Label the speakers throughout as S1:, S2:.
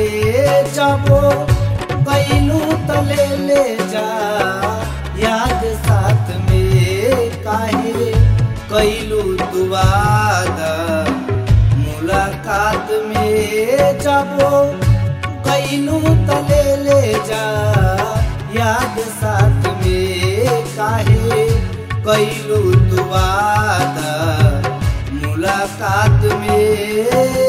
S1: जाबो कैलू तले ले जा याद साथ में काहे कैलू तू वादा मुलाकात में जाबो कैलू तले ले जा याद साथ में काहे कैलू तू वादा मुलाकात में।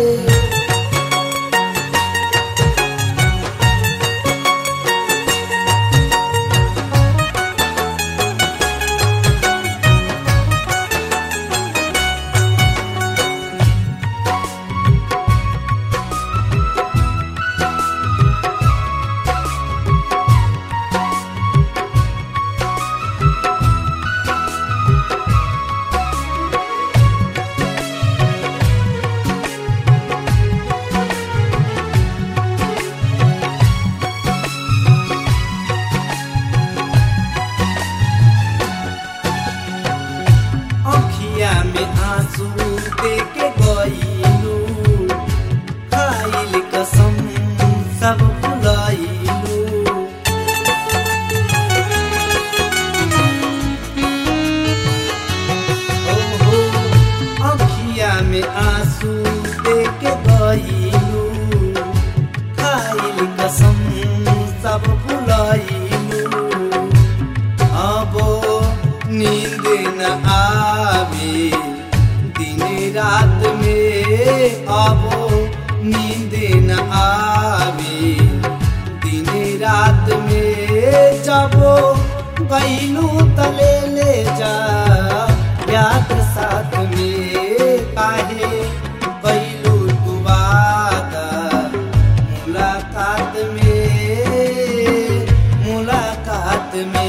S1: आंसू देके गईलू खाइल कसम सब भुलाइलू अखिया में आंसू देके गईलू खाइल कसम सब भुलाइलू अब नींद न आवे रात में अब नींद न आवे दिन रात में जाबो कैलू तले ले जा याद साथ में काहे कैलू तू वादा मुलाकात में।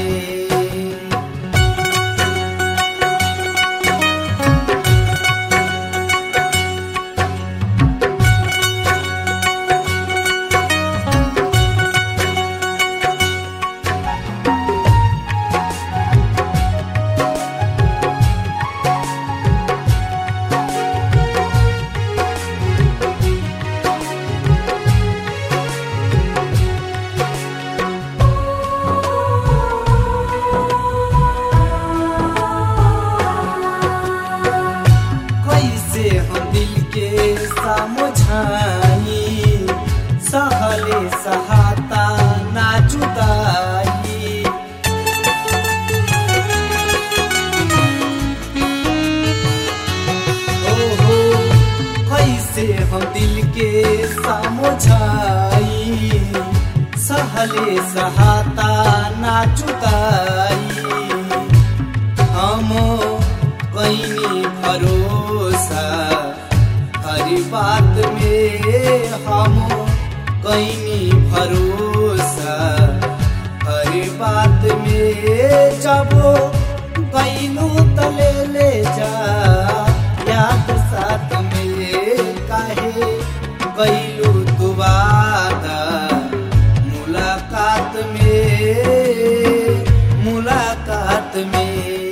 S1: समझाई सहले सहाता ना जुदाई ओहो कैसे हम दिल के समझाई सहले सहाता ना जुदाई हम कहीं भरोसा हर बात में हम कहीं भरोसा हर बात में जाबो कैलू तले ले जा याद साथ में काहे कैलू तू वादा मुलाकात में।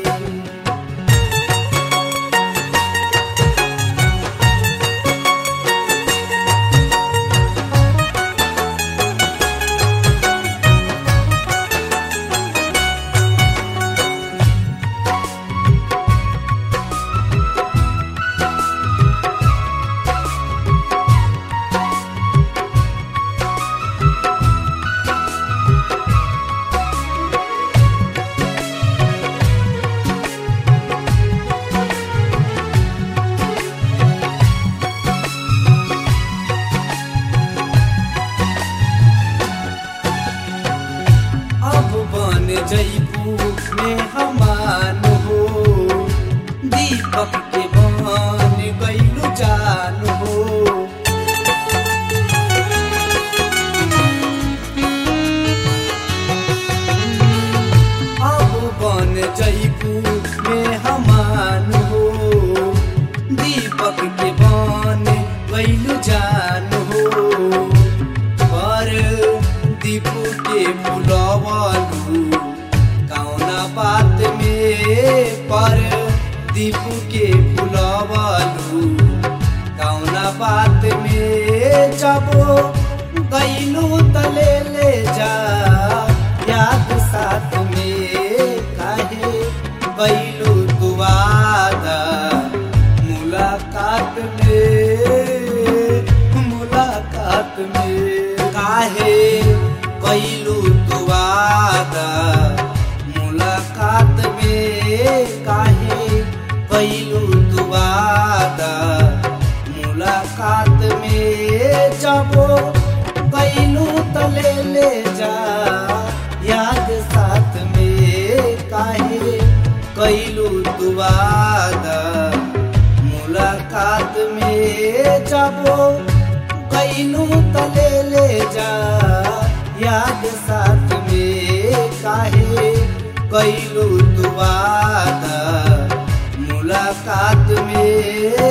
S1: जयपू में हमान हो दीपक के बन गईलू जान हो अब बन जयपू में हमान हो दीपक के बन गईलू जान हो पर दीपू के बुलावालू बात में पर दीपू के बुलावालू कौना बात में जाबो गईलू तले ले जा याद साथ में काहे गईलू तू वादा मुलाकात में काहे गईलू तू वादा मुलाकात में काहे गईलू तू वादा मुलाकात में जबो गईलू तले ले जा याद साथ में काहे गईलू तू वादा मुलाकात में जबो गईलू तले ले जा याद साथ में काहे गईलू तू वादा मुलाकात में।